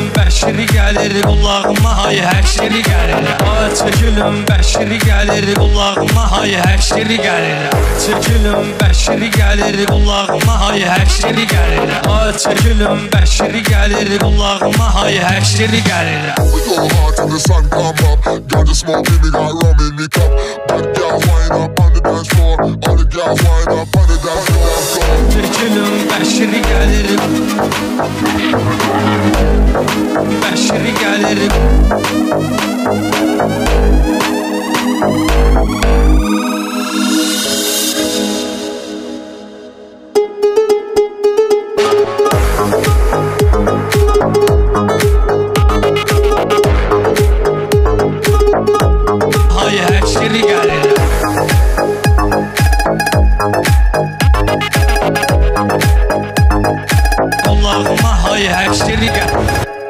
Bəşiri gəlir qulağıma, hay həşiri gəlir. Çəkilin Bəşiri gəlir qulağıma, hay həşiri gəlir. Çəkilin Bəşiri gəlir qulağıma, hay həşiri gəlir. Çəkilin Bəşiri gəlir qulağıma, hay həşiri gəlir. We go hard till the sun come up. Ganja smoke in me, got rum in me cup. Bad girls wind up on the dance floor. All the girls wind up on the dance floor. Çəkilin Bəşiri gəlir. Bəşiri gəlir. Hay həşiri gəlir. Qulağıma hay həşiri gəlir.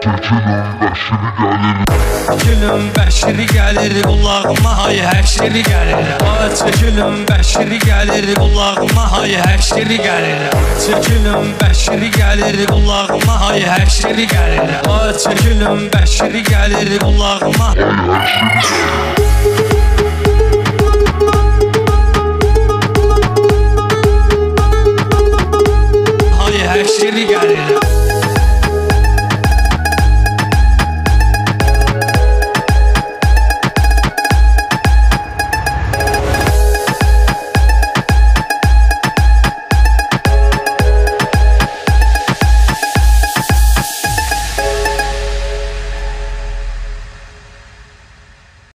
Çəkilin Bəşiri gəlir qulağıma, hay həşiri gəlir. Çəkilin Bəşiri gəlir qulağıma, hay həşiri gəlir. Çəkilin Bəşiri gəlir qulağıma, hay həşiri gəlir. Çəkilin Bəşiri gəlir qulağıma, hay həşiri gəlir.